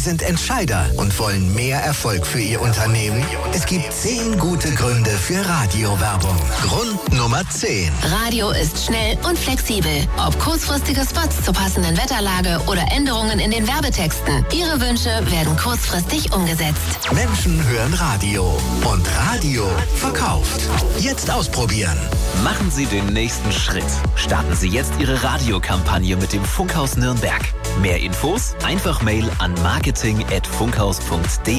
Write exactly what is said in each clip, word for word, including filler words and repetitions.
sind Entscheider und wollen mehr Erfolg für Ihr Unternehmen? Es gibt zehn gute Gründe für Radiowerbung. Grund Nummer zehn. Radio ist schnell und flexibel. Ob kurzfristige Spots zur passenden Wetterlage oder Änderungen in den Werbetexten. Ihre Wünsche werden kurzfristig umgesetzt. Menschen hören Radio und Radio verkauft. Jetzt ausprobieren. Machen Sie den nächsten Schritt. Starten Sie jetzt Ihre Radiokampagne mit dem Funkhaus Nürnberg. Mehr Infos? Einfach Mail an marketing at funkhaus punkt de.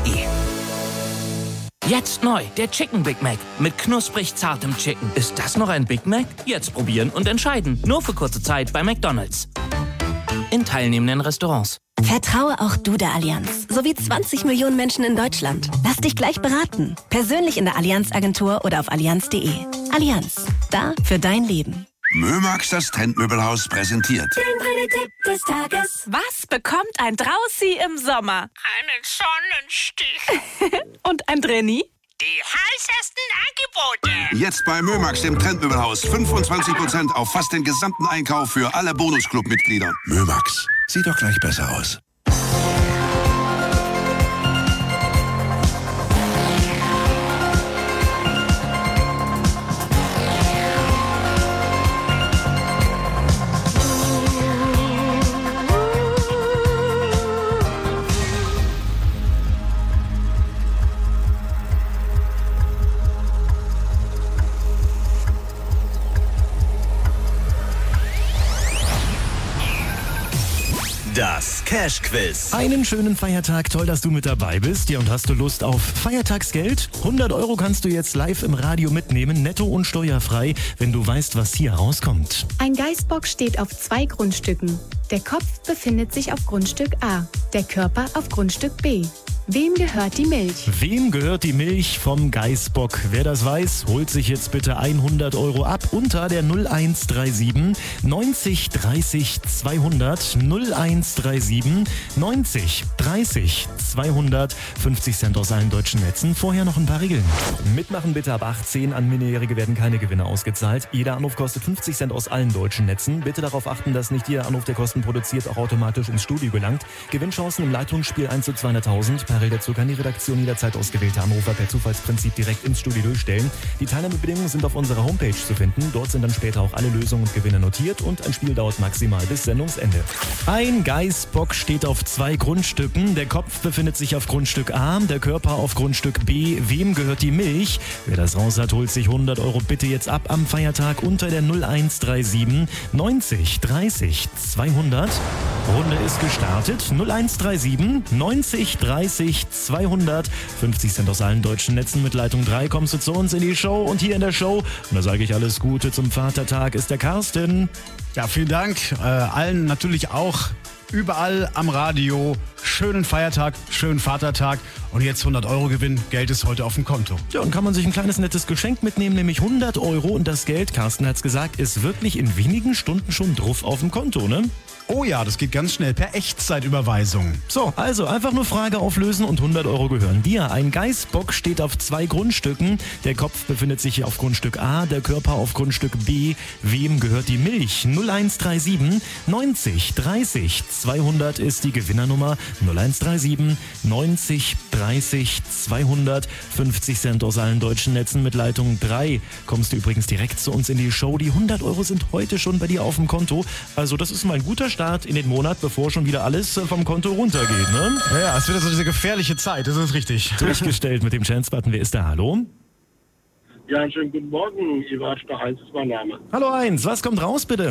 Jetzt neu, der Chicken Big Mac mit knusprig zartem Chicken. Ist das noch ein Big Mac? Jetzt probieren und entscheiden. Nur für kurze Zeit bei McDonald's. In teilnehmenden Restaurants. Vertraue auch du der Allianz, sowie zwanzig Millionen Menschen in Deutschland. Lass dich gleich beraten. Persönlich in der Allianz-Agentur oder auf allianz punkt de. Allianz, da für dein Leben. Mömax, das Trendmöbelhaus, präsentiert Den Tipp des Tages. Was bekommt ein Draussi im Sommer? Einen Sonnenstich. Und ein Drenni? Die heißesten Angebote. Jetzt bei Mömax, dem Trendmöbelhaus. fünfundzwanzig Prozent auf fast den gesamten Einkauf für alle Bonusclub-Mitglieder. Mömax, sieht doch gleich besser aus. Das Cash Quiz. Einen schönen Feiertag, toll, dass du mit dabei bist. Ja, und hast du Lust auf Feiertagsgeld? hundert Euro kannst du jetzt live im Radio mitnehmen, netto und steuerfrei, wenn du weißt, was hier rauskommt. Ein Geißbock steht auf zwei Grundstücken. Der Kopf befindet sich auf Grundstück A, der Körper auf Grundstück B. Wem gehört die Milch? Wem gehört die Milch vom Geißbock? Wer das weiß, holt sich jetzt bitte hundert Euro ab unter der null eins drei sieben neunzig dreißig zweihundert null eins drei sieben neunzig dreißig zweihundert. fünfzig Cent aus allen deutschen Netzen. Vorher noch ein paar Regeln. Mitmachen bitte ab achtzehn. An Minderjährige werden keine Gewinne ausgezahlt. Jeder Anruf kostet fünfzig Cent aus allen deutschen Netzen. Bitte darauf achten, dass nicht jeder Anruf, der Kosten produziert, auch automatisch ins Studio gelangt. Gewinnchancen im Leitungsspiel eins zu zweihunderttausend. Parallel dazu kann die Redaktion jederzeit ausgewählte Anrufer per Zufallsprinzip direkt ins Studio durchstellen. Die Teilnahmebedingungen sind auf unserer Homepage zu finden. Dort sind dann später auch alle Lösungen und Gewinne notiert und ein Spiel dauert maximal bis Sendungsende. Ein Geißbock steht auf zwei Grundstücken. Der Kopf befindet sich auf Grundstück A, der Körper auf Grundstück B. Wem gehört die Milch? Wer das raus hat, holt sich hundert Euro bitte jetzt ab am Feiertag unter der null eins drei sieben neunzig dreißig zweihundert. Runde ist gestartet. null eins drei sieben neunzig dreißig zweihundert. fünfzig Cent aus allen deutschen Netzen mit Leitung drei. Kommst du zu uns in die Show und hier in der Show, und da sage ich alles Gute zum Vatertag, ist der Carsten. Ja, vielen Dank. Äh, allen natürlich auch überall am Radio. Schönen Feiertag, schönen Vatertag und jetzt hundert Euro Gewinn. Geld ist heute auf dem Konto. Ja, und kann man sich ein kleines nettes Geschenk mitnehmen, nämlich hundert Euro. Und das Geld, Carsten hat's gesagt, ist wirklich in wenigen Stunden schon drauf auf dem Konto, ne? Oh ja, das geht ganz schnell per Echtzeitüberweisung. So, also einfach nur Frage auflösen und hundert Euro gehören dir. Ein Geißbock steht auf zwei Grundstücken. Der Kopf befindet sich auf Grundstück A, der Körper auf Grundstück B. Wem gehört die Milch? null eins drei sieben neunzig dreißig zweihundert ist die Gewinnernummer. null eins drei sieben neunzig dreißig zweihundert. fünfzig Cent aus allen deutschen Netzen mit Leitung drei. Kommst du übrigens direkt zu uns in die Show. Die hundert Euro sind heute schon bei dir auf dem Konto. Also das ist mal ein guter Start in den Monat, bevor schon wieder alles vom Konto runtergeht, ne? Ja, ja, es wird so diese gefährliche Zeit, das ist richtig. Durchgestellt mit dem Chance-Button. Wer ist da? Hallo? Ja, einen schönen guten Morgen. Ivarschka Heinz ist mein Name. Hallo Heinz, was kommt raus bitte?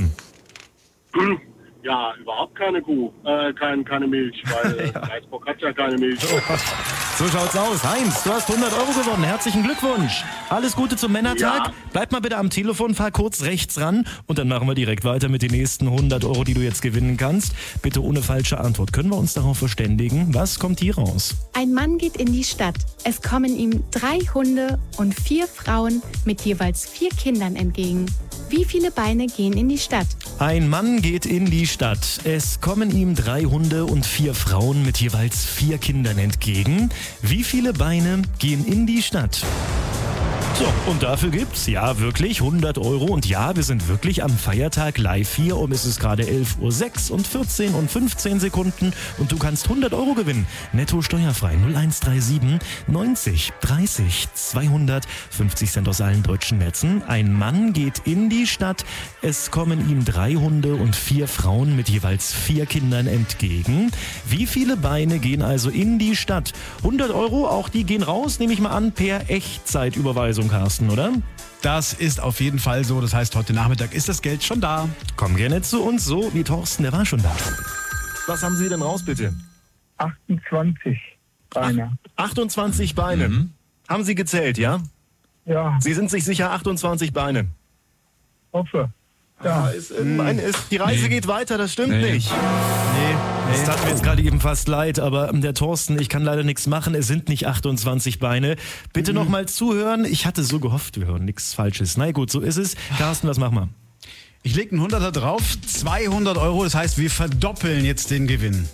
Ja, überhaupt keine Kuh, äh, kein, keine Milch, weil ja. Geißbock hat ja keine Milch. So schaut's aus. Heinz, du hast hundert Euro gewonnen. Herzlichen Glückwunsch. Alles Gute zum Männertag. Ja. Bleib mal bitte am Telefon, fahr kurz rechts ran und dann machen wir direkt weiter mit den nächsten hundert Euro, die du jetzt gewinnen kannst. Bitte ohne falsche Antwort. Können wir uns darauf verständigen? Was kommt hier raus? Ein Mann geht in die Stadt. Es kommen ihm drei Hunde und vier Frauen mit jeweils vier Kindern entgegen. Wie viele Beine gehen in die Stadt? Ein Mann geht in die Stadt. Es kommen ihm drei Hunde und vier Frauen mit jeweils vier Kindern entgegen. Wie viele Beine gehen in die Stadt? So, und dafür gibt's, ja, wirklich hundert Euro. Und ja, wir sind wirklich am Feiertag live hier. Um es ist gerade elf Uhr sechs und vierzehn und fünfzehn Sekunden. Und du kannst hundert Euro gewinnen. Netto steuerfrei null eins drei sieben neunzig dreißig zweihundert. fünfzig Cent aus allen deutschen Netzen. Ein Mann geht in die Stadt. Es kommen ihm drei Hunde und vier Frauen mit jeweils vier Kindern entgegen. Wie viele Beine gehen also in die Stadt? hundert Euro, auch die gehen raus, nehme ich mal an, per Echtzeitüberweisung, Carsten, oder? Das ist auf jeden Fall so. Das heißt, heute Nachmittag ist das Geld schon da. Komm gerne zu uns, so wie Thorsten, der war schon da. Was haben Sie denn raus, bitte? achtundzwanzig Beine. achtundzwanzig Beine. Mhm. Haben Sie gezählt, ja? Ja. Sie sind sich sicher, achtundzwanzig Beine. Hoffe. Ja, ah, ist, mein, ist, die Reise nee. geht weiter, das stimmt nee. nicht. Nee, nee. Es tat mir jetzt gerade eben fast leid, aber der Thorsten, ich kann leider nichts machen, es sind nicht achtundzwanzig Beine. Bitte mhm. nochmal zuhören, ich hatte so gehofft, wir hören nichts Falsches. Na gut, so ist es. Carsten, was machen wir? Ich lege einen Hunderter drauf, zweihundert Euro, das heißt, wir verdoppeln jetzt den Gewinn.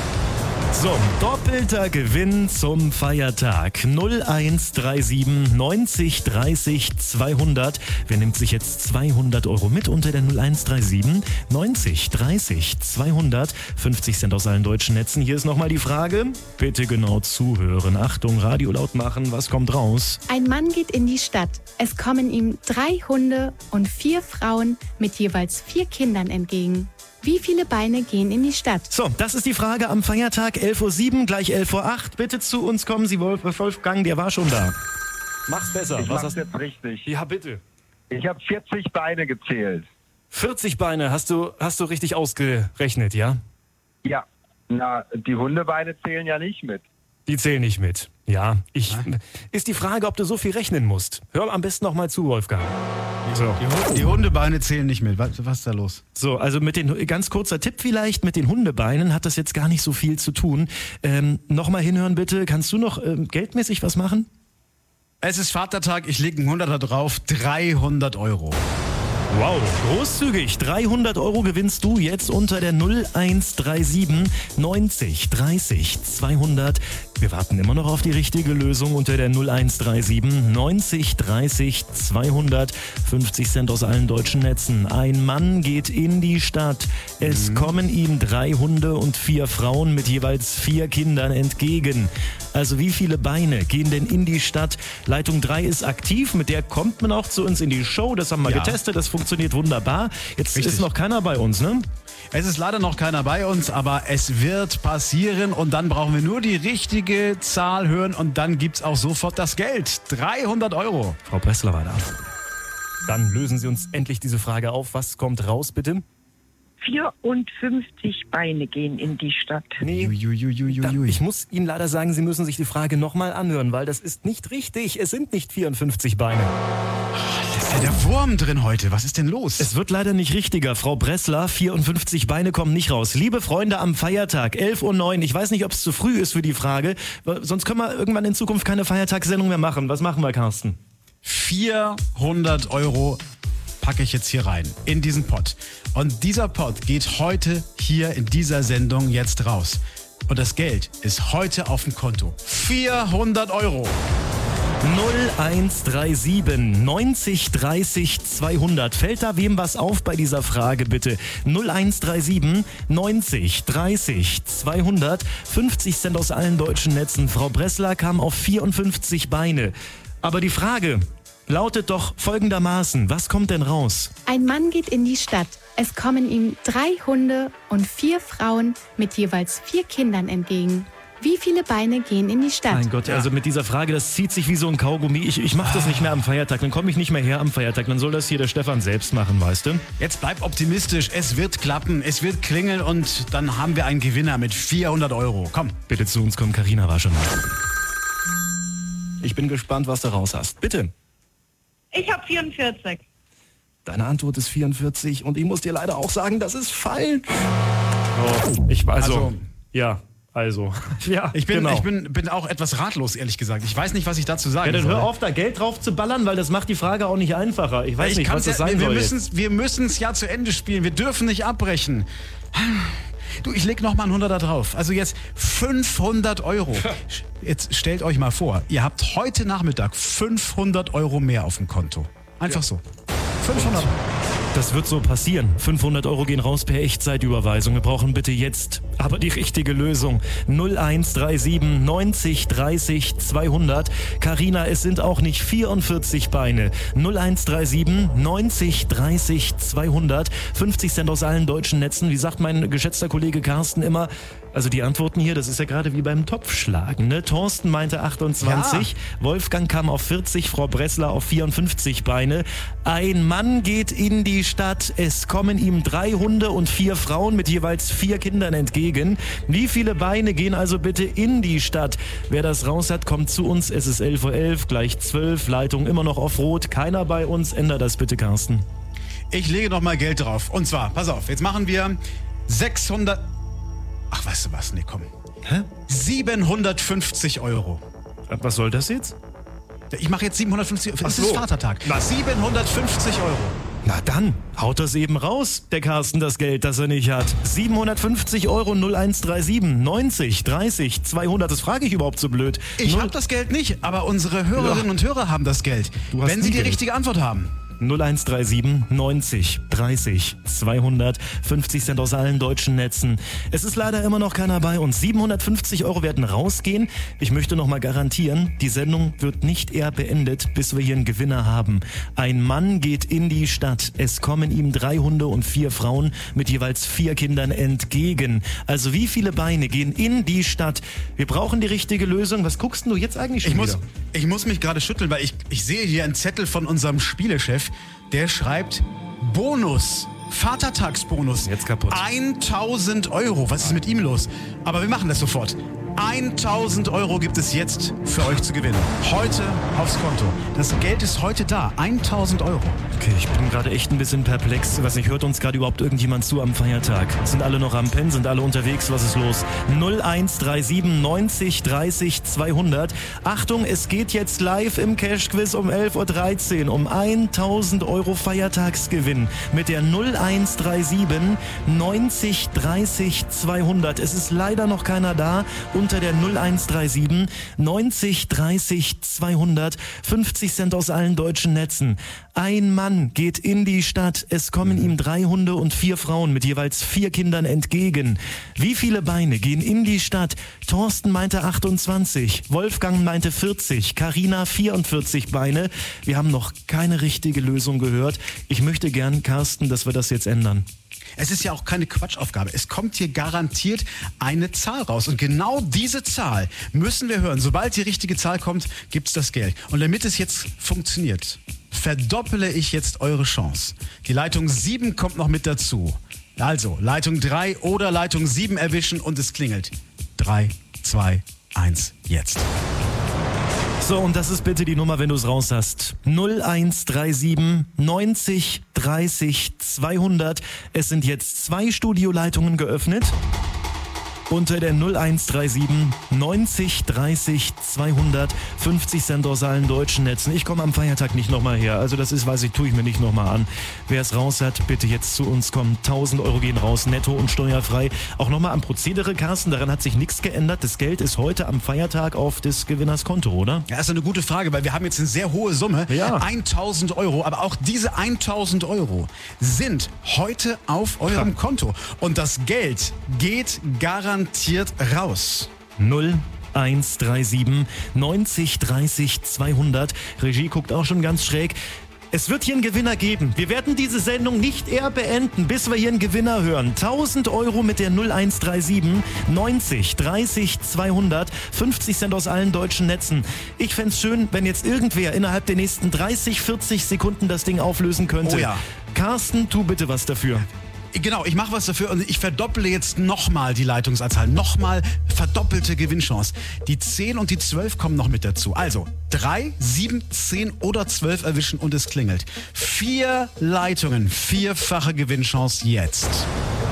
So, doppelter Gewinn zum Feiertag. null eins drei sieben neunzig dreißig zweihundert. Wer nimmt sich jetzt zweihundert Euro mit unter der null eins drei sieben neunzig dreißig zweihundert? fünfzig Cent aus allen deutschen Netzen. Hier ist nochmal die Frage. Bitte genau zuhören. Achtung, Radio laut machen. Was kommt raus? Ein Mann geht in die Stadt. Es kommen ihm drei Hunde und vier Frauen mit jeweils vier Kindern entgegen. Wie viele Beine gehen in die Stadt? So, das ist die Frage am Feiertag. elf Uhr sieben, gleich elf Uhr acht. Bitte zu uns kommen. Sie, Wolfgang, der war schon da. Mach's besser. Ich Was mach's hast... jetzt richtig. Ja, bitte. Ich habe vierzig Beine gezählt. vierzig Beine hast du, hast du richtig ausgerechnet, ja? Ja. Na, die Hundebeine zählen ja nicht mit. Die zählen nicht mit. Ja, ich. Ja. Ist die Frage, ob du so viel rechnen musst. Hör am besten noch mal zu, Wolfgang. So. Die, die Hundebeine zählen nicht mit. Was, was ist da los? So, also mit den, ganz kurzer Tipp vielleicht, mit den Hundebeinen hat das jetzt gar nicht so viel zu tun. Ähm, Nochmal hinhören bitte. Kannst du noch ähm, geldmäßig was machen? Es ist Vatertag, ich lege einen Hunderter drauf, dreihundert Euro. Wow, großzügig. dreihundert Euro gewinnst du jetzt unter der null eins drei sieben neunzig dreißig zweihundert. Wir warten immer noch auf die richtige Lösung unter der null eins drei sieben neunzig dreißig zweihundert. fünfzig Cent aus allen deutschen Netzen. Ein Mann geht in die Stadt. Es mhm. kommen ihm drei Hunde und vier Frauen mit jeweils vier Kindern entgegen. Also wie viele Beine gehen denn in die Stadt? Leitung drei ist aktiv, mit der kommt man auch zu uns in die Show. Das haben wir ja. getestet, das funktioniert wunderbar. Jetzt Richtig. ist noch keiner bei uns, ne? Es ist leider noch keiner bei uns, aber es wird passieren und dann brauchen wir nur die richtige Zahl hören und dann gibt's auch sofort das Geld. dreihundert Euro. Frau Pressler war da. Dann lösen Sie uns endlich diese Frage auf. Was kommt raus, bitte? vierundfünfzig Beine gehen in die Stadt. Nee, dann, ich muss Ihnen leider sagen, Sie müssen sich die Frage nochmal anhören, weil das ist nicht richtig. Es sind nicht vierundfünfzig Beine. Da ist ja der Wurm drin heute. Was ist denn los? Es wird leider nicht richtiger. Frau Bressler, vierundfünfzig Beine kommen nicht raus. Liebe Freunde, am Feiertag, elf Uhr neun. Ich weiß nicht, ob es zu früh ist für die Frage. Sonst können wir irgendwann in Zukunft keine Feiertagssendung mehr machen. Was machen wir, Carsten? vierhundert Euro packe ich jetzt hier rein, in diesen Pott. Und dieser Pott geht heute hier in dieser Sendung jetzt raus. Und das Geld ist heute auf dem Konto. vierhundert Euro. null eins drei sieben neunzig dreißig zweihundert. Fällt da wem was auf bei dieser Frage, bitte? null eins drei sieben neunzig dreißig zweihundert. fünfzig Cent aus allen deutschen Netzen. Frau Bressler kam auf vierundfünfzig Beine. Aber die Frage lautet doch folgendermaßen. Was kommt denn raus? Ein Mann geht in die Stadt. Es kommen ihm drei Hunde und vier Frauen mit jeweils vier Kindern entgegen. Wie viele Beine gehen in die Stadt? Mein Gott, ja. also mit dieser Frage, das zieht sich wie so ein Kaugummi. Ich, ich mach das nicht mehr am Feiertag, dann komme ich nicht mehr her am Feiertag. Dann soll das hier der Stefan selbst machen, weißt du? Jetzt bleib optimistisch, es wird klappen, es wird klingeln und dann haben wir einen Gewinner mit vierhundert Euro. Komm. Bitte zu uns kommen, Carina war schon da. Ich bin gespannt, was du raus hast. Bitte. Ich habe vierundvierzig. Deine Antwort ist vierundvierzig und ich muss dir leider auch sagen, das ist falsch. Oh, ich also, also ja, also ja, ich bin, genau. ich bin, bin auch etwas ratlos, ehrlich gesagt. Ich weiß nicht, was ich dazu sagen soll. Ja, dann soll. hör auf, da Geld drauf zu ballern, weil das macht die Frage auch nicht einfacher. Ich weiß ich nicht, was das ja, sein wir soll. Müssen's, wir müssen es ja zu Ende spielen. Wir dürfen nicht abbrechen. Du, ich leg noch mal ein Hunderter drauf. Also jetzt fünfhundert Euro. Jetzt stellt euch mal vor, ihr habt heute Nachmittag fünfhundert Euro mehr auf dem Konto. Einfach so. fünfhundert. Das wird so passieren. fünfhundert Euro gehen raus per Echtzeitüberweisung. Wir brauchen bitte jetzt aber die richtige Lösung. null eins drei sieben neunzig dreißig zweihundert. Carina, es sind auch nicht vierundvierzig Beine. null eins drei sieben neunzig dreißig zweihundert. fünfzig Cent aus allen deutschen Netzen. Wie sagt mein geschätzter Kollege Carsten immer, also die Antworten hier, das ist ja gerade wie beim Topfschlagen, ne? Thorsten meinte achtundzwanzig, ja. Wolfgang kam auf vierzig, Frau Bressler auf vierundfünfzig Beine. Ein Mann geht in die Stadt, es kommen ihm drei Hunde und vier Frauen mit jeweils vier Kindern entgegen. Wie viele Beine gehen also bitte in die Stadt? Wer das raus hat, kommt zu uns. Es ist elf Uhr elf, gleich zwölf, Leitung immer noch auf Rot. Keiner bei uns, änder das bitte, Carsten. Ich lege noch mal Geld drauf. Und zwar, pass auf, jetzt machen wir sechshundert... Ach, weißt du was? Nee, komm. Hä? siebenhundertfünfzig Euro. Was soll das jetzt? Ich mache jetzt siebenhundertfünfzig Euro. Es so. ist Vatertag. Was? siebenhundertfünfzig Euro. Na dann, haut das eben raus, der Carsten, das Geld, das er nicht hat. siebenhundertfünfzig Euro, null eins drei sieben neunzig dreißig zweihundert. Das frage ich überhaupt so blöd. Ich habe das Geld nicht, aber unsere Hörerinnen ja. und Hörer haben das Geld. Wenn sie die Geld. richtige Antwort haben. null eins drei sieben neunzig dreißig zweihundert. fünfzig Cent aus allen deutschen Netzen. Es ist leider immer noch keiner bei uns. siebenhundertfünfzig Euro werden rausgehen. Ich möchte noch mal garantieren, die Sendung wird nicht eher beendet, bis wir hier einen Gewinner haben. Ein Mann geht in die Stadt. Es kommen ihm drei Hunde und vier Frauen mit jeweils vier Kindern entgegen. Also wie viele Beine gehen in die Stadt? Wir brauchen die richtige Lösung. Was guckst du jetzt eigentlich schon ich wieder? Muss, ich muss mich gerade schütteln, weil ich, ich sehe hier einen Zettel von unserem Spielechef. Der schreibt Bonus, Vatertagsbonus. Jetzt kaputt. tausend Euro. Was ist mit ihm los? Aber wir machen das sofort. tausend Euro gibt es jetzt für euch zu gewinnen. Heute aufs Konto. Das Geld ist heute da. tausend Euro. Okay, ich bin gerade echt ein bisschen perplex. Was nicht, hört uns gerade überhaupt irgendjemand zu am Feiertag? Sind alle noch am Pennen? Sind alle unterwegs? Was ist los? null eins drei sieben neunzig dreißig zweihundert. Achtung, es geht jetzt live im Cash-Quiz um elf Uhr dreizehn um tausend Euro Feiertagsgewinn mit der null eins drei sieben neunzig dreißig zweihundert. Es ist leider noch keiner da. Unter der null eins drei sieben neunzig dreißig zweihundert. fünfzig Cent aus allen deutschen Netzen. Ein Mann geht in die Stadt. Es kommen ihm drei Hunde und vier Frauen mit jeweils vier Kindern entgegen. Wie viele Beine gehen in die Stadt? Thorsten meinte achtundzwanzig, Wolfgang meinte vierzig, Carina vierundvierzig Beine. Wir haben noch keine richtige Lösung gehört. Ich möchte gern, Carsten, dass wir das jetzt ändern. Es ist ja auch keine Quatschaufgabe. Es kommt hier garantiert eine Zahl raus. Und genau diese Zahl müssen wir hören. Sobald die richtige Zahl kommt, gibt's das Geld. Und damit es jetzt funktioniert, verdoppele ich jetzt eure Chance. Die Leitung sieben kommt noch mit dazu. Also, Leitung drei oder Leitung sieben erwischen und es klingelt. drei, zwei, eins, jetzt. So, und das ist bitte die Nummer, wenn du es raus hast. null eins drei sieben neunzig dreißig zweihundert. Es sind jetzt zwei Studioleitungen geöffnet. Unter der null eins drei sieben neunzig dreißig zweihundert. fünfzig Cent aus allen deutschen Netzen. Ich komme am Feiertag nicht nochmal her. Also das ist, weiß ich, tue ich mir nicht nochmal an. Wer es raus hat, bitte jetzt zu uns kommen. tausend Euro gehen raus, netto und steuerfrei. Auch nochmal am Prozedere, Carsten, daran hat sich nichts geändert. Das Geld ist heute am Feiertag auf des Gewinners Konto, oder? Ja, das ist eine gute Frage, weil wir haben jetzt eine sehr hohe Summe. Ja. tausend Euro, aber auch diese tausend Euro sind heute auf eurem ja. Konto. Und das Geld geht garantiert raus. null eins drei sieben neunzig dreißig zweihundert. Regie guckt auch schon ganz schräg. Es wird hier einen Gewinner geben. Wir werden diese Sendung nicht eher beenden, bis wir hier einen Gewinner hören. tausend Euro mit der null eins drei sieben neunzig dreißig zweihundert. fünfzig Cent aus allen deutschen Netzen. Ich fänd's schön, wenn jetzt irgendwer innerhalb der nächsten dreißig, vierzig Sekunden das Ding auflösen könnte. Oh ja. Carsten, tu bitte was dafür. Genau, ich mache was dafür und ich verdopple jetzt nochmal die Leitungsanzahl. Nochmal verdoppelte Gewinnchance. Die zehn und die zwölf kommen noch mit dazu. Also drei, sieben, zehn oder zwölf erwischen und es klingelt. Vier Leitungen, vierfache Gewinnchance jetzt.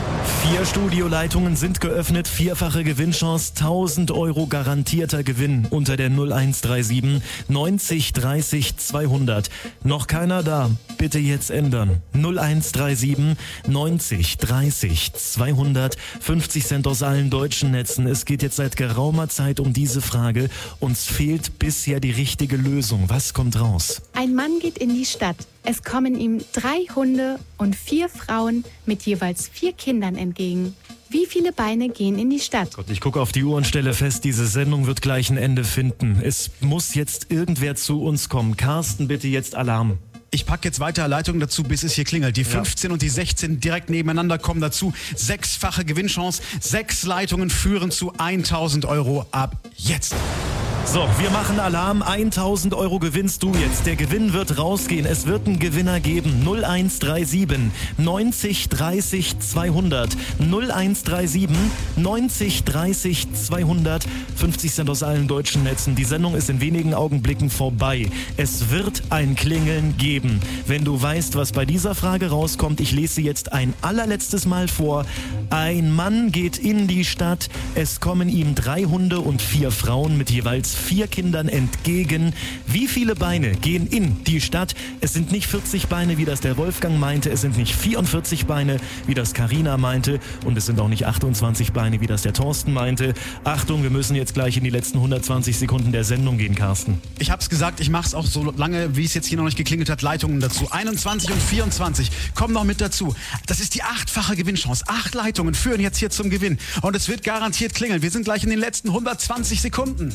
Vier Studioleitungen sind geöffnet, vierfache Gewinnchance, tausend Euro garantierter Gewinn unter der null eins drei sieben neunzig dreißig zweihundert. Noch keiner da? Bitte jetzt ändern. null eins drei sieben neunzig dreißig zweihundert, fünfzig Cent aus allen deutschen Netzen. Es geht jetzt seit geraumer Zeit um diese Frage. Uns fehlt bisher die richtige Lösung. Was kommt raus? Ein Mann geht in die Stadt. Es kommen ihm drei Hunde und vier Frauen mit jeweils vier Kindern entgegen. Wie viele Beine gehen in die Stadt? Gott, ich gucke auf die Uhr und stelle fest, diese Sendung wird gleich ein Ende finden. Es muss jetzt irgendwer zu uns kommen. Carsten, bitte jetzt Alarm. Ich packe jetzt weiter Leitungen dazu, bis es hier klingelt. Die fünfzehn ja. und die sechzehn direkt nebeneinander kommen dazu. Sechsfache Gewinnchance. Sechs Leitungen führen zu tausend Euro ab jetzt. So, wir machen Alarm. tausend Euro gewinnst du jetzt. Der Gewinn wird rausgehen. Es wird einen Gewinner geben. null eins drei sieben neunzig dreißig zweihundert. null eins drei sieben neunzig dreißig zweihundert. fünfzig Cent aus allen deutschen Netzen. Die Sendung ist in wenigen Augenblicken vorbei. Es wird ein Klingeln geben. Wenn du weißt, was bei dieser Frage rauskommt, ich lese sie jetzt ein allerletztes Mal vor. Ein Mann geht in die Stadt. Es kommen ihm drei Hunde und vier Frauen mit jeweils vier Kindern entgegen. Wie viele Beine gehen in die Stadt? Es sind nicht vierzig Beine, wie das der Wolfgang meinte. Es sind nicht vierundvierzig Beine, wie das Carina meinte. Und es sind auch nicht achtundzwanzig Beine, wie das der Thorsten meinte. Achtung, wir müssen jetzt gleich in die letzten hundertzwanzig Sekunden der Sendung gehen, Carsten. Ich hab's gesagt, ich mach's auch so lange, wie es jetzt hier noch nicht geklingelt hat, Leitungen dazu. einundzwanzig und vierundzwanzig kommen noch mit dazu. Das ist die achtfache Gewinnchance. Acht Leitungen führen jetzt hier zum Gewinn. Und es wird garantiert klingeln. Wir sind gleich in den letzten hundertzwanzig Sekunden.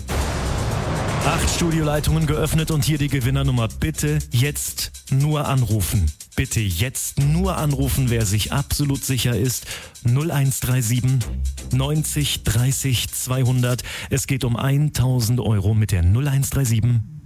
Acht Studioleitungen geöffnet und hier die Gewinnernummer. Bitte jetzt nur anrufen. Bitte jetzt nur anrufen, wer sich absolut sicher ist. null eins drei sieben neunzig dreißig zweihundert. Es geht um tausend Euro mit der null eins drei sieben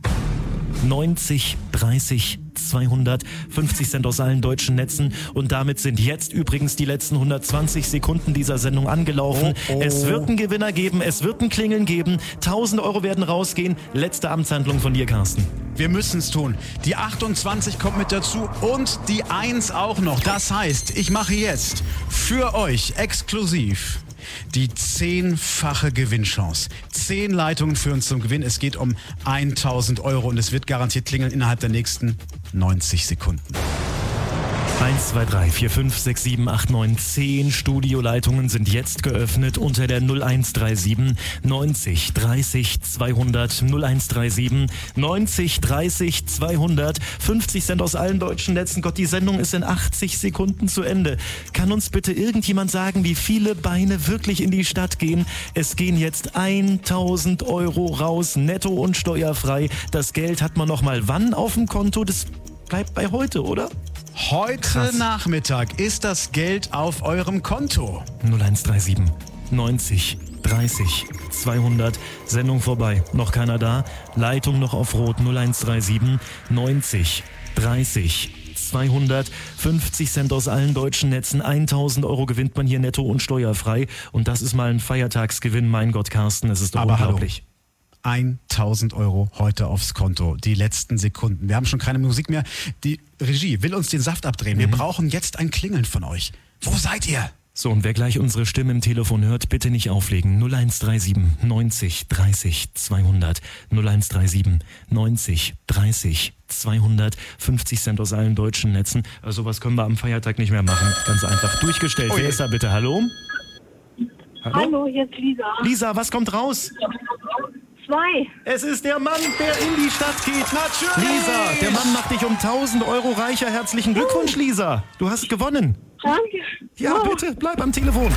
neunzig dreißig zweihundert, fünfzig Cent aus allen deutschen Netzen und damit sind jetzt übrigens die letzten hundertzwanzig Sekunden dieser Sendung angelaufen. Oh, oh. Es wird einen Gewinner geben, es wird ein Klingeln geben, tausend Euro werden rausgehen. Letzte Amtshandlung von dir, Carsten. Wir müssen es tun. Die achtundzwanzig kommt mit dazu und die eins auch noch. Das heißt, ich mache jetzt für euch exklusiv die zehnfache Gewinnchance. Zehn Leitungen führen zum Gewinn. Es geht um tausend Euro und es wird garantiert klingeln innerhalb der nächsten neunzig Sekunden. eins, zwei, drei, vier, fünf, sechs, sieben, acht, neun, zehn Studioleitungen sind jetzt geöffnet unter der null eins drei sieben neunzig dreißig zweihundert. null eins drei sieben neunzig dreißig zweihundert. fünfzig Cent aus allen deutschen Netzen. Gott, die Sendung ist in achtzig Sekunden zu Ende. Kann uns bitte irgendjemand sagen, wie viele Beine wirklich in die Stadt gehen? Es gehen jetzt tausend Euro raus, netto und steuerfrei. Das Geld hat man noch mal wann auf dem Konto? Das bleibt bei heute, oder? Heute Krass. Nachmittag ist das Geld auf eurem Konto. null eins drei sieben neunzig dreißig zweihundert. Sendung vorbei. Noch keiner da. Leitung noch auf Rot. null eins drei sieben neunzig dreißig zweihundert. fünfzig Cent aus allen deutschen Netzen. tausend Euro gewinnt man hier netto und steuerfrei. Und das ist mal ein Feiertagsgewinn. Mein Gott, Carsten, es ist doch Aber unglaublich. Hallo. tausend Euro heute aufs Konto. Die letzten Sekunden. Wir haben schon keine Musik mehr. Die Regie will uns den Saft abdrehen. Wir mhm. brauchen jetzt ein Klingeln von euch. Wo seid ihr? So, und wer gleich unsere Stimme im Telefon hört, bitte nicht auflegen. null eins drei sieben neunzig dreißig zweihundert. null eins drei sieben neunzig dreißig zweihundert. fünfzig Cent aus allen deutschen Netzen. Also sowas können wir am Feiertag nicht mehr machen. Ganz einfach durchgestellt. Oh, wer ist da bitte? Hallo? Hallo? Hallo, hier ist Lisa. Lisa, was kommt raus? Zwei. Es ist der Mann, der in die Stadt geht. Natürlich. Lisa, der Mann macht dich um tausend Euro reicher. Herzlichen Glückwunsch, Lisa. Du hast gewonnen. Danke. Ja, oh. Bitte, bleib am Telefon.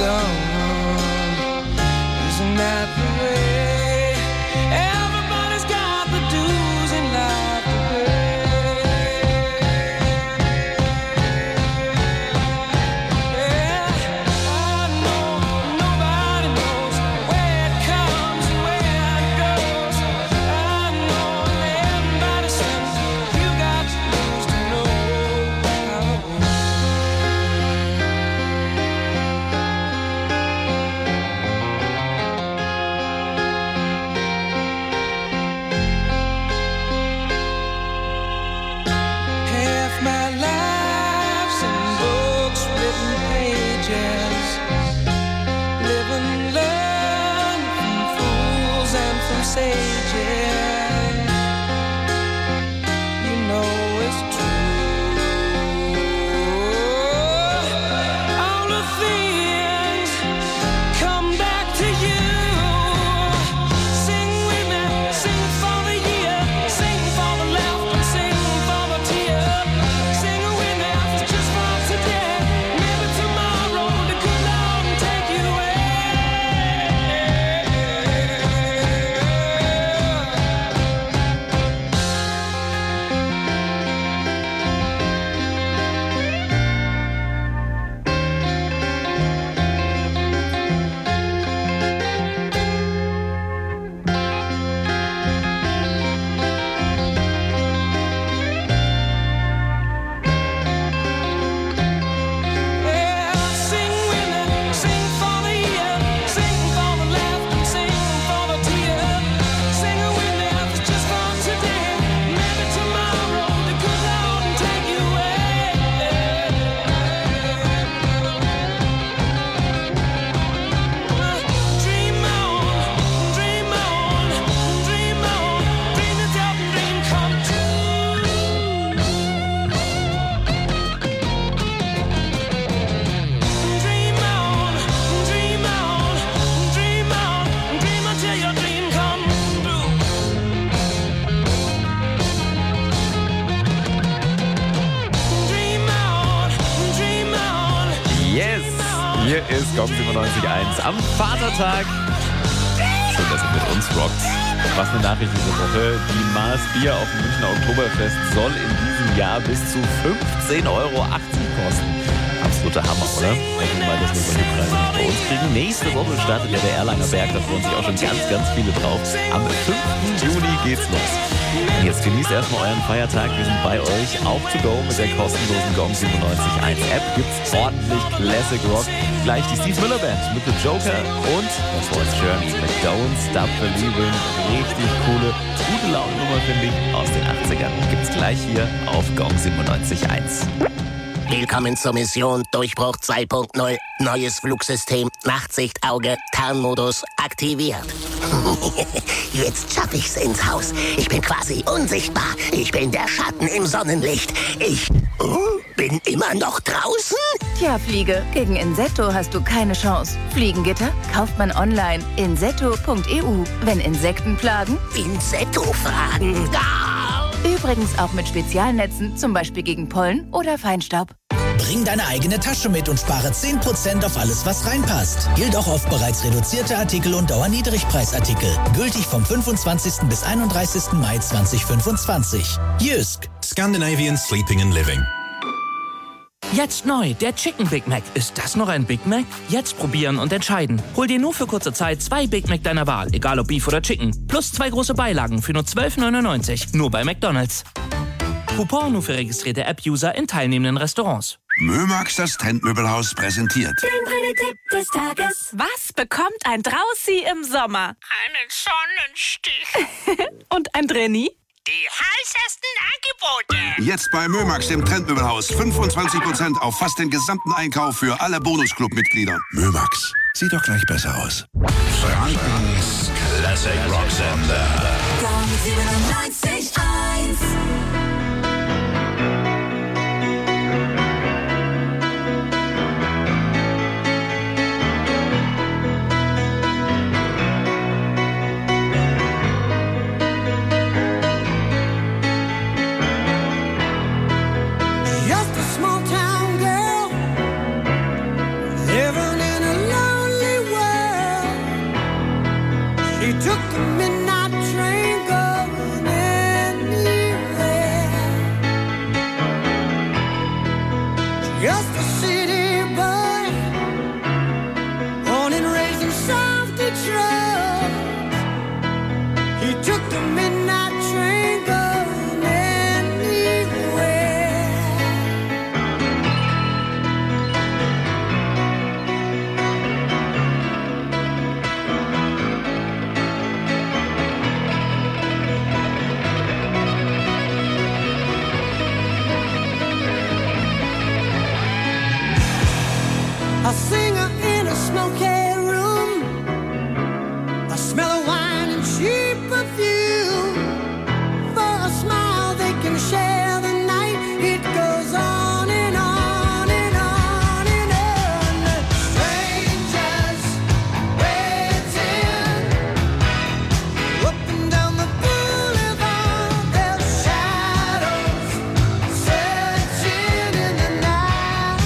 done. Isn't that the way? Everybody's got the dues in life to pay. Yeah, I know nobody knows where it comes and where it goes. I know everybody says you got to lose to know how it goes. Half my life's in books, written pages. Live and learn from fools and from sages. You know it's true. All the things come back to you. Sing with me, sing for the year, sing for the laughter, sing for the tear. Sing with me, just for today. Maybe tomorrow the good Lord will take you away. Yeah, sing with me, sing for the year, sing for the laughter, sing for the tear. Sing with me, just for today. Maybe tomorrow the good Lord will take you away. Dream on, dream on, dream on, dream it up and dream come true. Dream on, dream on, dream on, dream until your dream come true. Dream on, dream on. Yes, hier ist Gong siebenundneunzig Komma eins am Vatertag. Schön, dass ihr mit uns rockt. Was eine Nachricht diese Woche. Die Mars Bier auf dem Münchner Oktoberfest soll in diesem Jahr bis zu fünfzehn Euro achtzig kosten. Absoluter Hammer, oder? Denken wir mal, dass wir solche Preise nicht bei uns kriegen. Nächste Woche startet ja der Erlanger Berg, da freuen sich auch schon ganz, ganz viele drauf. Am fünften Juni geht's los. Und jetzt genießt erstmal euren Feiertag. Wir sind bei euch auf To Go mit der kostenlosen Gong siebenundneunzig Komma eins App. Gibt's ordentlich Classic Rock. Gleich die Steve Miller Band mit The Joker und das Voice Journey mit Don't Stop Believing. Richtig coole, gute Laune-Nummer, finde ich, aus den achtzigern. Gibt's gleich hier auf Gong siebenundneunzig Komma eins. Willkommen zur Mission Durchbruch zwei Punkt null. Neues Flugsystem, Nachtsichtauge, Tarnmodus aktiviert. Jetzt schaffe ich's ins Haus. Ich bin quasi unsichtbar. Ich bin der Schatten im Sonnenlicht. Ich oh, bin immer noch draußen? Tja, Fliege, gegen Insetto hast du keine Chance. Fliegengitter kauft man online. insetto punkt e u. Wenn Insekten plagen? Insetto-Fragen. Ah! Übrigens auch mit Spezialnetzen, zum Beispiel gegen Pollen oder Feinstaub. Bring deine eigene Tasche mit und spare zehn Prozent auf alles, was reinpasst. Gilt auch auf bereits reduzierte Artikel und Dauerniedrigpreisartikel. Gültig vom fünfundzwanzigsten bis einunddreißigsten Mai zweitausendfünfundzwanzig. Jysk. Scandinavian Sleeping and Living. Jetzt neu, der Chicken Big Mac. Ist das noch ein Big Mac? Jetzt probieren und entscheiden. Hol dir nur für kurze Zeit zwei Big Mac deiner Wahl, egal ob Beef oder Chicken. Plus zwei große Beilagen für nur zwölf neunundneunzig. Nur bei McDonald's. Coupon nur für registrierte App-User in teilnehmenden Restaurants. Mömax, das Trendmöbelhaus, präsentiert Der Tipp des Tages. Was bekommt ein Draußi im Sommer? Einen Sonnenstich. Und ein Drenni? Die heißesten Angebote. Jetzt bei Mömax, dem Trendmöbelhaus. fünfundzwanzig Prozent auf fast den gesamten Einkauf für alle Bonusclub-Mitglieder. Mömax, sieht doch gleich besser aus. Frankens Classic Rock Sender. Gong siebenundneunzig Komma eins. Just a small town girl living in a city boy, born and raised in South Detroit. He took the midnight train going anywhere. A singer in a smoky room, a smell of wine and cheap perfume. For a smile they can share the night. It goes on and on and on and on. Strangers waiting up and down the boulevard. Their shadows searching in the night.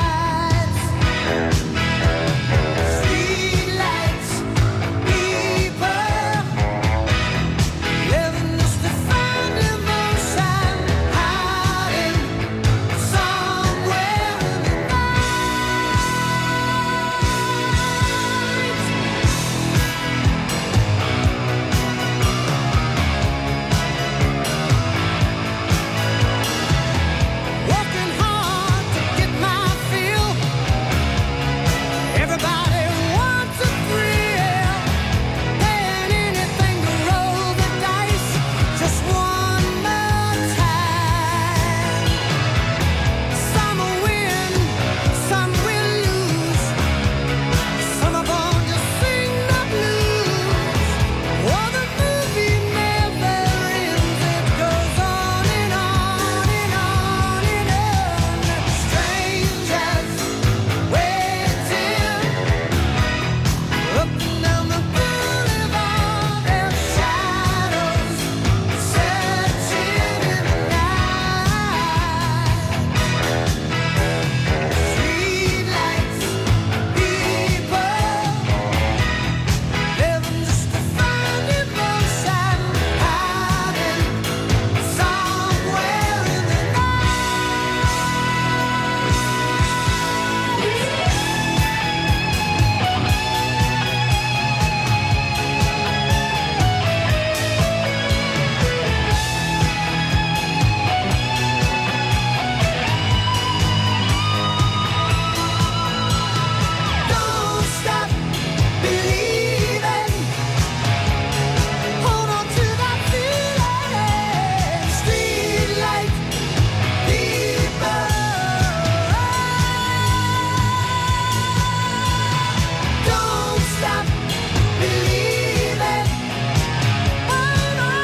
Streetlights, people living just to find emotion, hiding somewhere in the Working hard to get my fill. Everybody wants a thrill. Paying anything to roll the dice just one more time. Some will win, some will lose. Some are born to sing the blues. Oh, the movie never ends. It goes on and on and on and on. Strangers waiting up and down the boulevard. Their shadows searching in the night. Streetlights, people living just to find emotion, hiding somewhere in the Don't stop believing. Hold on to that feeling. Streetlight people. Don't stop believing. Hold on.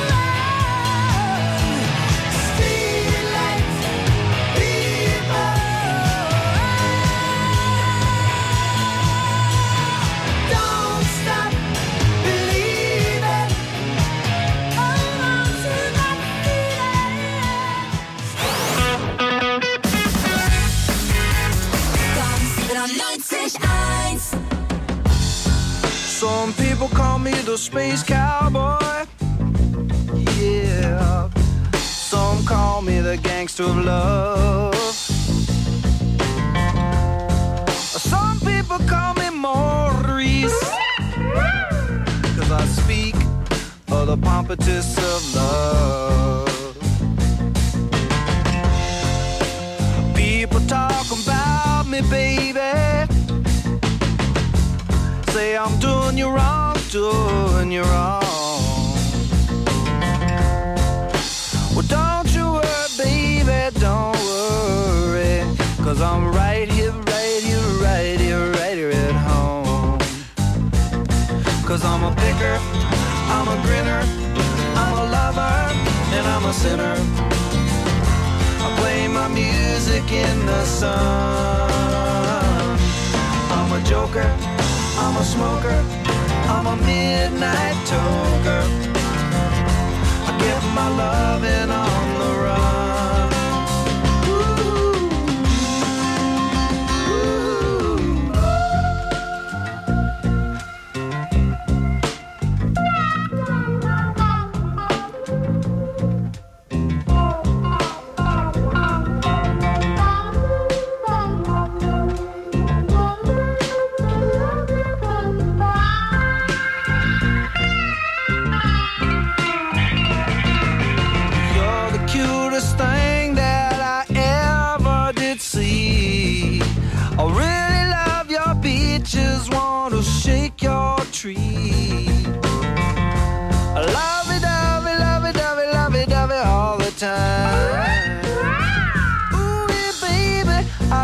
Streetlight people. Don't stop believing. Hold on to that feeling. Some people call me the space cowboy. Yeah. Some call me the gangster of love. Some people call me Maurice, 'cause I speak of the pompatus of love. People talk about me, baby. Say I'm doing you wrong, doing you wrong. Well, don't you worry, baby, don't worry. 'Cause I'm right here, right here, right here, right here at home. 'Cause I'm a picker, I'm a grinner, I'm a lover, and I'm a sinner. I play my music in the sun. I'm a joker, I'm a smoker, I'm a midnight toker. I get my loving on the run.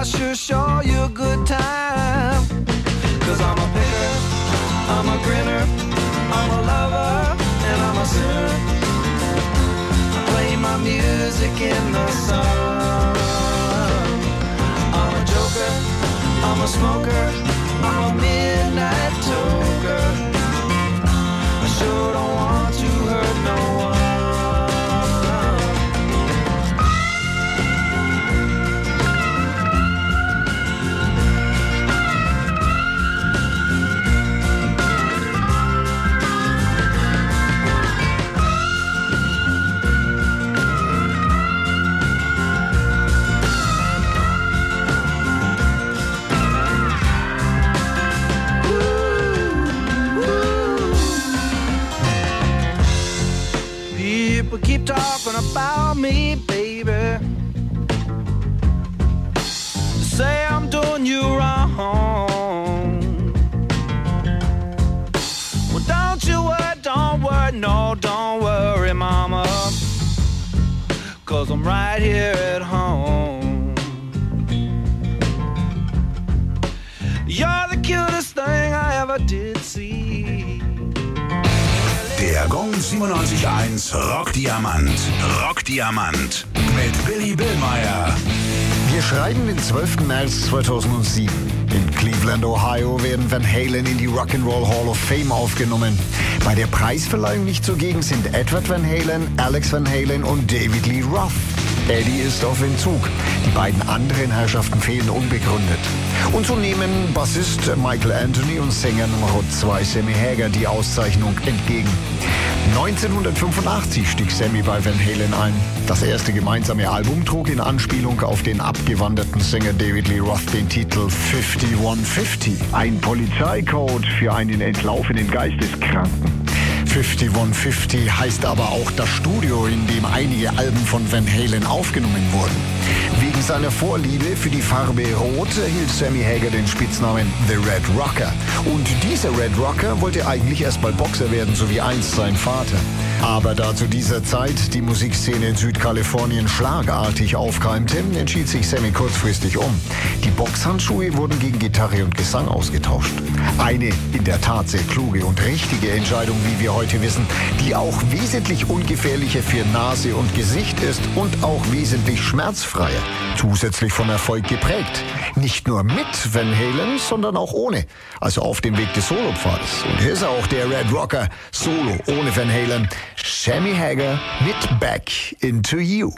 sure show you a good time. Cause I'm a picker, I'm a grinner, I'm a lover, and I'm a sinner. I play my music in the sun. I'm a joker, I'm a smoker, I'm a midnight toker. I sure don't want to hurt no one. People keep talking about me, baby. Say I'm doing you wrong. Well, don't you worry, don't worry, no, don't worry, mama. Cause I'm right here at home. You're the cutest thing I ever did see. Der Gong siebenundneunzig Komma eins Rockdiamant. Rockdiamant mit Billy Billmeyer. Wir schreiben den zwölften März zweitausendsieben. In Cleveland, Ohio werden Van Halen in die Rock'n'Roll Hall of Fame aufgenommen. Bei der Preisverleihung nicht zugegen sind Edward Van Halen, Alex Van Halen und David Lee Roth. Eddie ist auf Entzug. Die beiden anderen Herrschaften fehlen unbegründet. Und so nehmen Bassist Michael Anthony und Sänger Nummer zwei Sammy Hagar die Auszeichnung entgegen. neunzehnhundertfünfundachtzig stieg Sammy bei Van Halen ein. Das erste gemeinsame Album trug in Anspielung auf den abgewanderten Sänger David Lee Roth den Titel fifty-one-fifty. Ein Polizeicode für einen entlaufenen Geisteskranken. fifty-one-fifty heißt aber auch das Studio, in dem einige Alben von Van Halen aufgenommen wurden. Wegen seiner Vorliebe für die Farbe Rot erhielt Sammy Hagar den Spitznamen The Red Rocker. Und dieser Red Rocker wollte eigentlich erst mal Boxer werden, so wie einst sein Vater. Aber da zu dieser Zeit die Musikszene in Südkalifornien schlagartig aufkeimte, entschied sich Sammy kurzfristig um. Die Boxhandschuhe wurden gegen Gitarre und Gesang ausgetauscht. Eine in der Tat sehr kluge und richtige Entscheidung, wie wir heute wissen, die auch wesentlich ungefährlicher für Nase und Gesicht ist und auch wesentlich schmerzfreier. Zusätzlich von Erfolg geprägt. Nicht nur mit Van Halen, sondern auch ohne. Also auf dem Weg des Solopfades. Und hier ist auch der Red Rocker, Solo ohne Van Halen. Sammy Hagar mit Back Into You.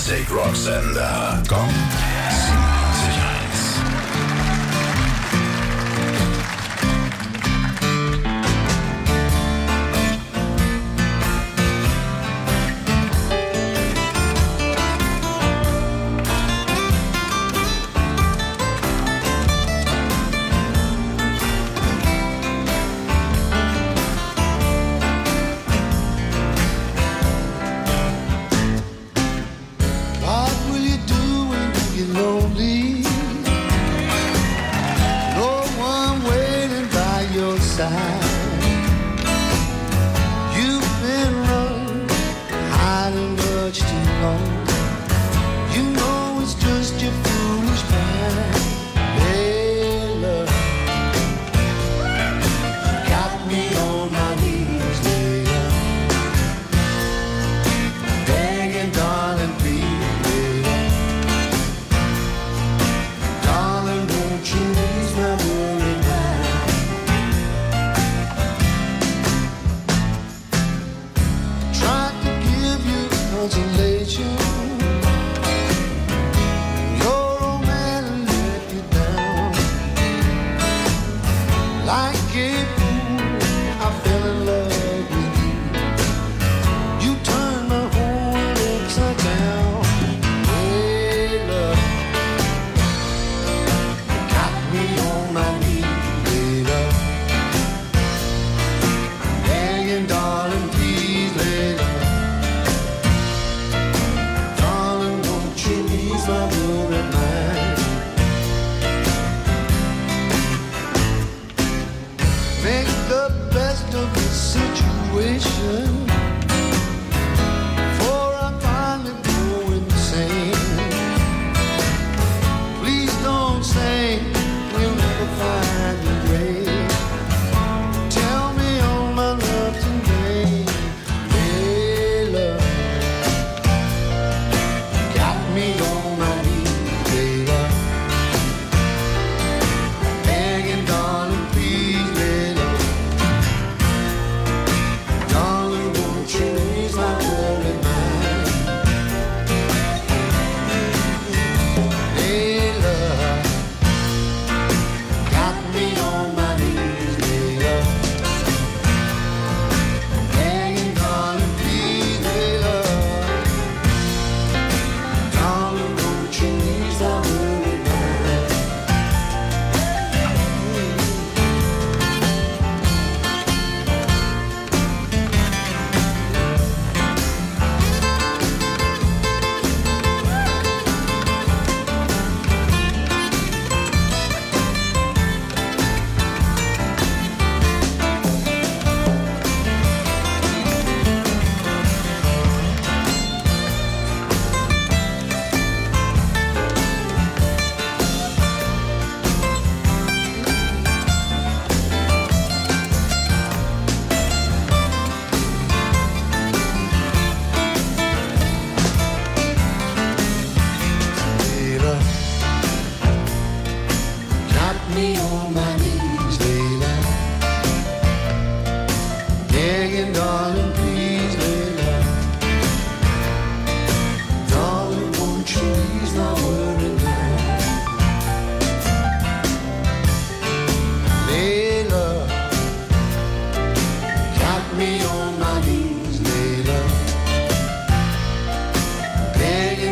Classic Rock Sender. Gong siebenundneunzig Komma eins.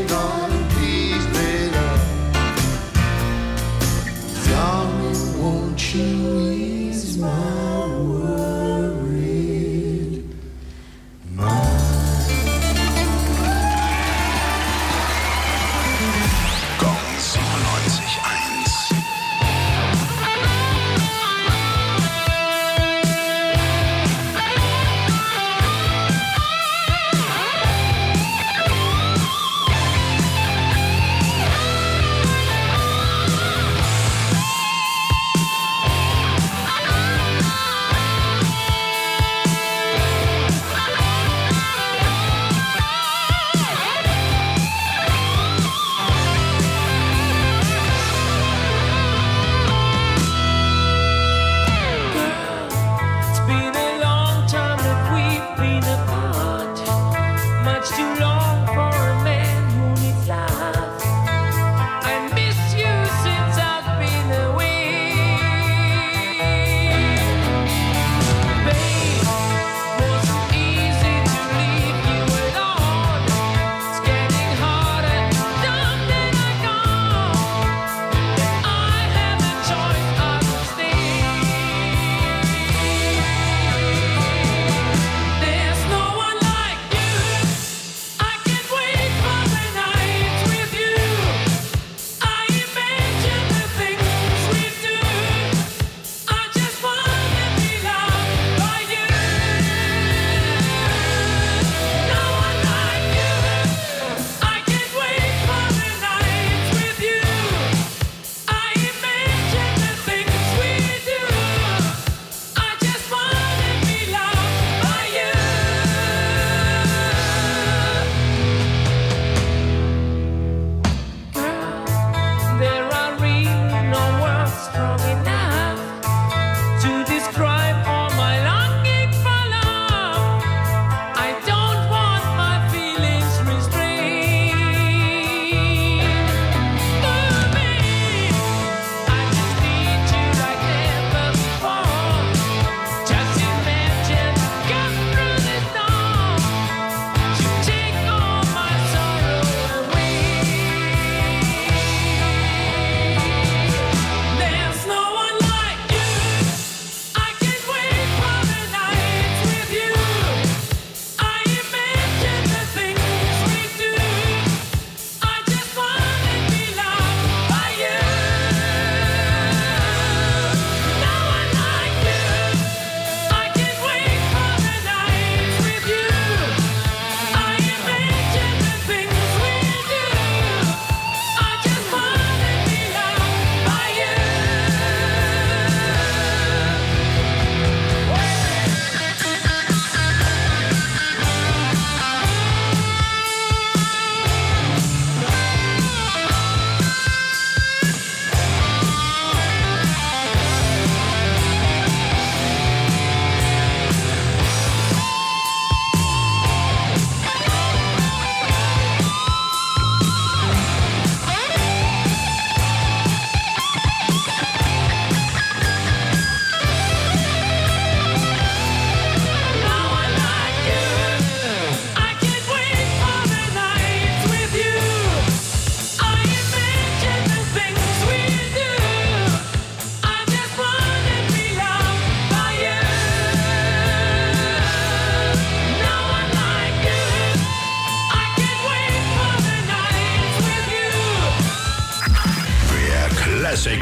Won't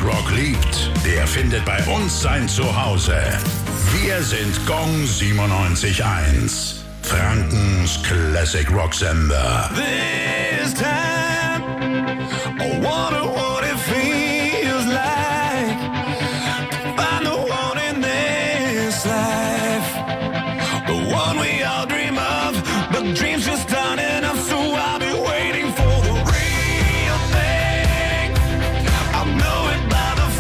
Rock liebt, der findet bei uns sein Zuhause. Wir sind Gong siebenundneunzig Komma eins. Frankens Classic Rock Sender. This time, I wonder what it feels like to find the one in this life, the one we all dream of, but dreams just aren't enough, so I'll be waiting for the real thing. I'll know it by the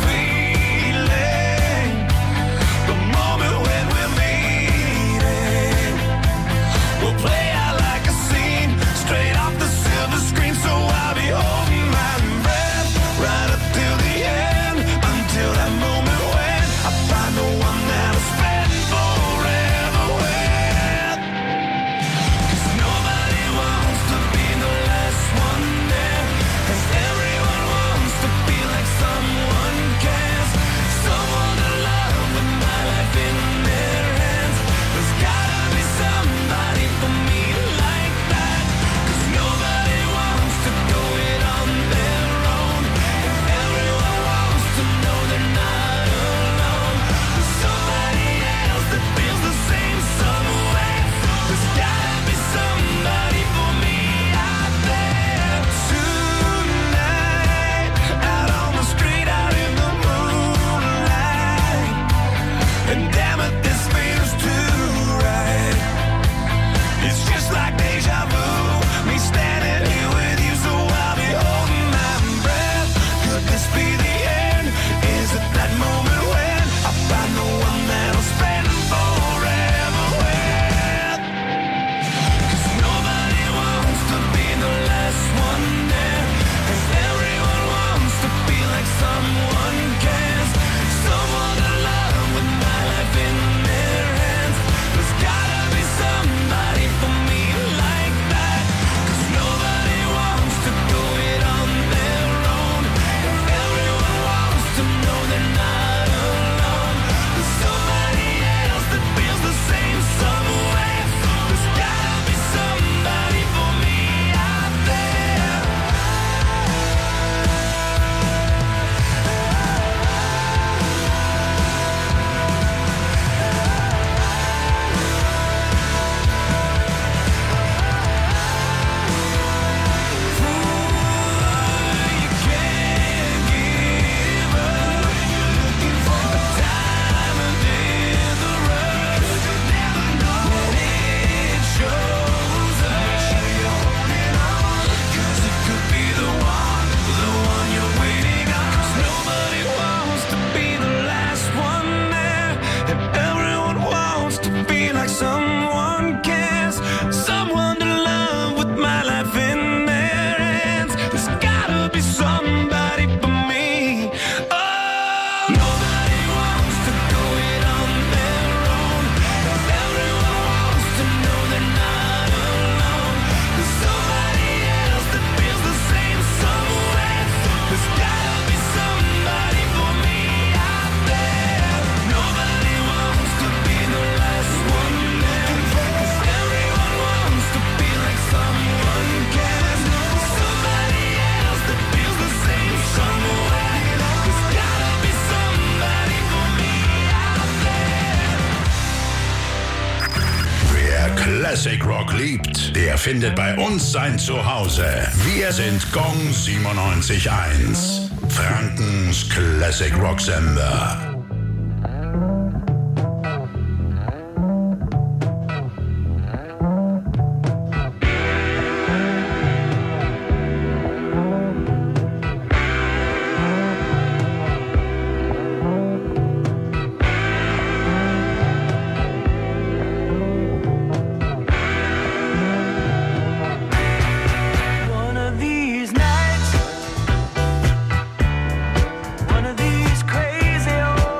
feeling, the moment when we're meeting. We'll play out like a scene, straight off the silver screen, so I'll be holding my breath right up till the end, until that moment when I find the one that'll spend forever with. 'Cause nobody wants to be the last one there, 'cause everyone wants to be like someone cares, someone to love with my life in their hands. There's gotta be somebody for me like that, 'cause nobody wants to go it on their own, and everyone wants to know they're not alone. There's somebody else that feels the same somewhere. There's gotta be somebody for me out there tonight, out on the street, out in the moonlight. And damn it, this feels too right. It's just like deja vu, me standing here with you, so I'll be holding my breath. Could this be the end? Is it that moment when I find the one that'll spend forever with? 'Cause nobody wants to be the last one there, 'cause everyone wants to be like someone cares, someone to love with my life in their hands. There's gotta be somebody for me like that, 'cause nobody wants to go it on their own, and everyone wants to know they're not alone. There's somebody else that feels the same somewhere. There's gotta be somebody for me out there. Someone cares, someone to love with my life in their hands. There's gotta be somebody for me. Oh, nobody wants to go it on their own, 'cause everyone wants to know they're not alone. There's somebody else that feels the same somewhere. There's gotta be somebody for me out there. Nobody wants to be the last one there, 'cause everyone wants to be like someone cares. Somebody else that feels the same somewhere. There's gotta be somebody for me out there. Wer Classic Rock liebt, der findet bei uns sein Zuhause. Wir sind Gong siebenundneunzig Komma eins. Frankens Classic Rock Sender. One of these nights, one of these crazy old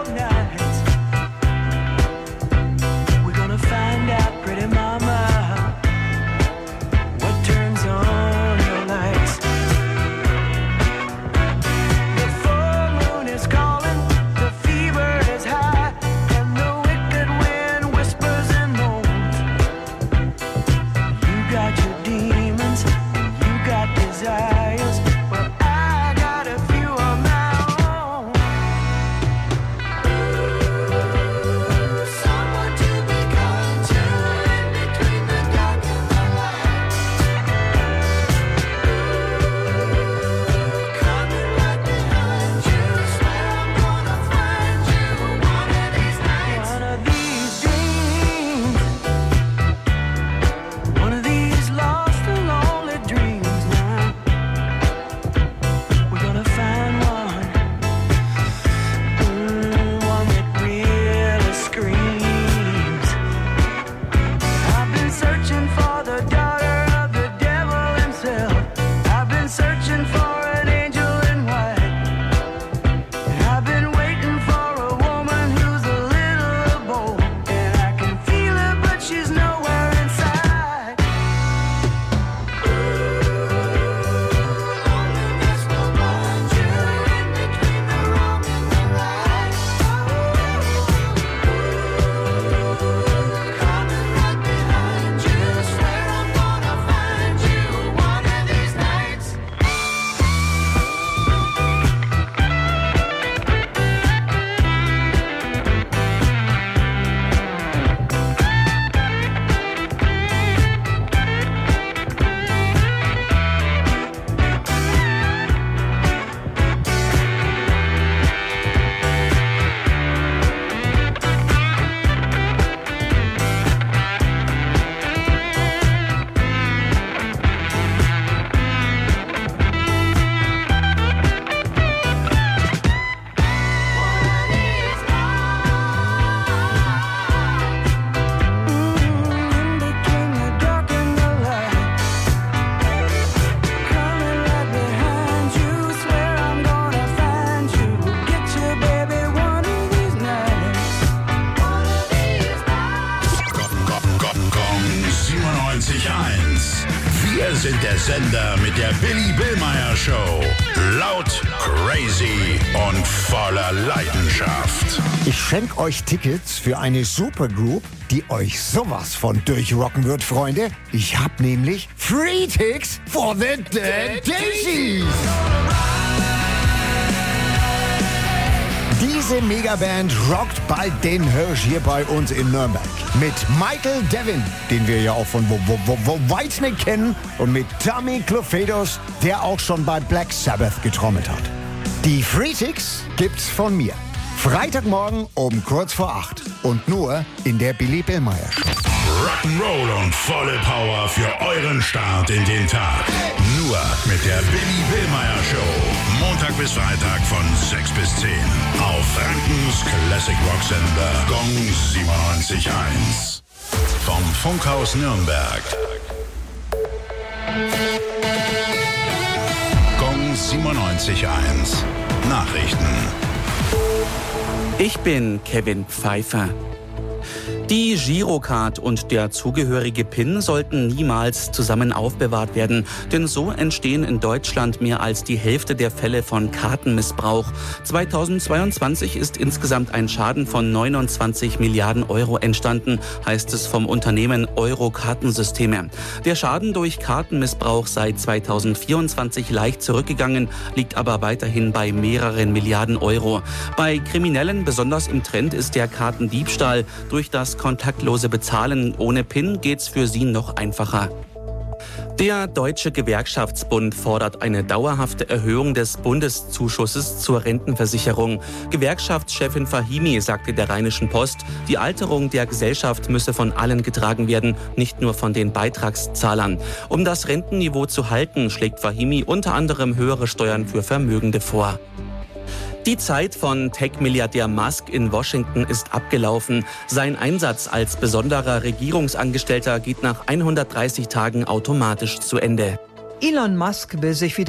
sind der Sender mit der Billy Billmeyer Show. Laut, crazy und voller Leidenschaft. Ich schenke euch Tickets für eine Supergroup, die euch sowas von durchrocken wird, Freunde. Ich hab nämlich Free Tickets for the Dead Daisies. Diese Megaband rockt bald den Hirsch hier bei uns in Nürnberg. Mit Michael Devin, den wir ja auch von Wo- Wo- Wo- Wo- Whitesnake kennen, und mit Tommy Clufedos, der auch schon bei Black Sabbath getrommelt hat. Die Freetics gibt's von mir. Freitagmorgen um kurz vor acht. Und nur in der Billy Billmeyer Show. Rock'n'Roll und volle Power für euren Start in den Tag. Nur mit der Billy Billmeyer Show. Montag bis Freitag von sechs bis zehn. Auf Frankens Classic Rock Sender Gong siebenundneunzig Komma eins. Vom Funkhaus Nürnberg. Gong siebenundneunzig Komma eins. Nachrichten. Ich bin Kevin Pfeiffer. Die Girocard und der zugehörige PIN sollten niemals zusammen aufbewahrt werden, denn so entstehen in Deutschland mehr als die Hälfte der Fälle von Kartenmissbrauch. zweitausendzweiundzwanzig ist insgesamt ein Schaden von neunundzwanzig Milliarden Euro entstanden, heißt es vom Unternehmen Euro-Kartensysteme. Der Schaden durch Kartenmissbrauch sei zweitausendvierundzwanzig leicht zurückgegangen, liegt aber weiterhin bei mehreren Milliarden Euro. Bei Kriminellen besonders im Trend ist der Kartendiebstahl. Durch das kontaktlose Bezahlen ohne PIN geht's für sie noch einfacher. Der Deutsche Gewerkschaftsbund fordert eine dauerhafte Erhöhung des Bundeszuschusses zur Rentenversicherung. Gewerkschaftschefin Fahimi sagte der Rheinischen Post, die Alterung der Gesellschaft müsse von allen getragen werden, nicht nur von den Beitragszahlern. Um das Rentenniveau zu halten, schlägt Fahimi unter anderem höhere Steuern für Vermögende vor. Die Zeit von Tech-Milliardär Musk in Washington ist abgelaufen. Sein Einsatz als besonderer Regierungsangestellter geht nach hundertdreißig Tagen automatisch zu Ende. Elon Musk will sich wie